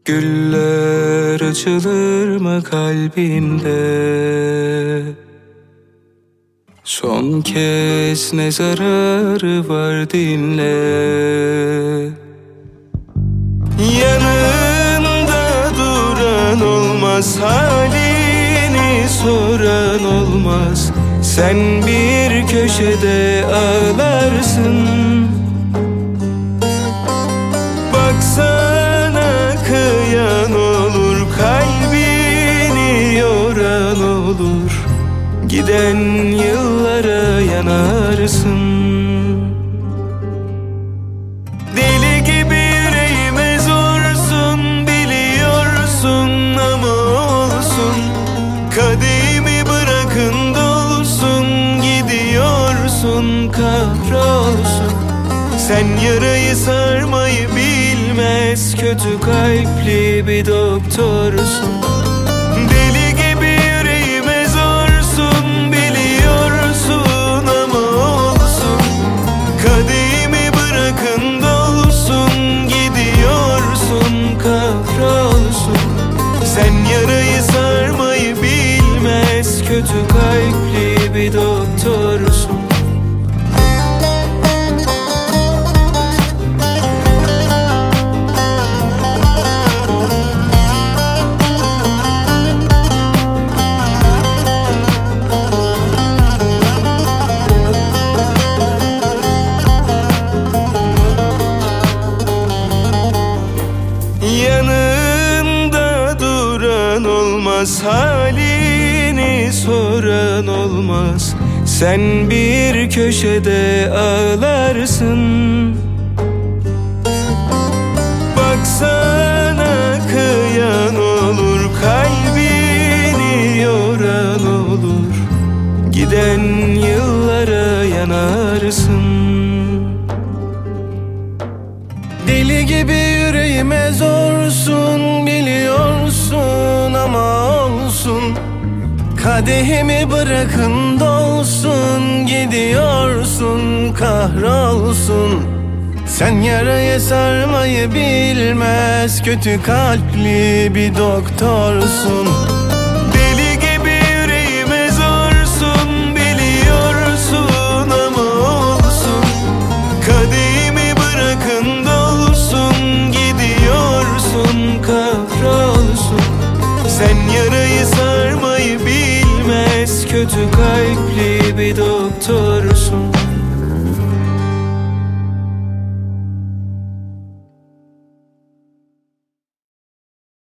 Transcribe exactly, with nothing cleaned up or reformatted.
Güller açılır mı kalbinde? Son kez ne zararı var dinle. Yanında duran olmaz, halini soran olmaz. Sen bir köşede ağlarsın. Baksana kıyan olur, kalbini yoran olur. Giden yıllara yanarsın. Deli gibi yüreğime zorsun, biliyorsun ama olsun. Kadehimi bırakın dolsun, gidiyorsun kahrolsun. Sen yarayı sarmayı bilmez, kötü kalpli bir doktorsun. Deli gibi yüreğime zorsun, biliyorsun ama olsun. Kadehimi bırakın dolsun, gidiyorsun kahrolsun. Sen yarayı sarmayı bilmez, kötü kalpli bir doktorsun. Yanında duran olmaz, halini soran olmaz. Sen bir köşede ağlarsın. Baksana kıyan olur, kalbini yoran olur. Giden yıllara yanarsın. Deli gibi yüreğime zorsun, biliyorsun ama olsun. Kadehimi bırakın dolsun, gidiyorsun kahrolsun. Sen yarayı sarmayı bilmez, kötü kalpli bir doktorsun.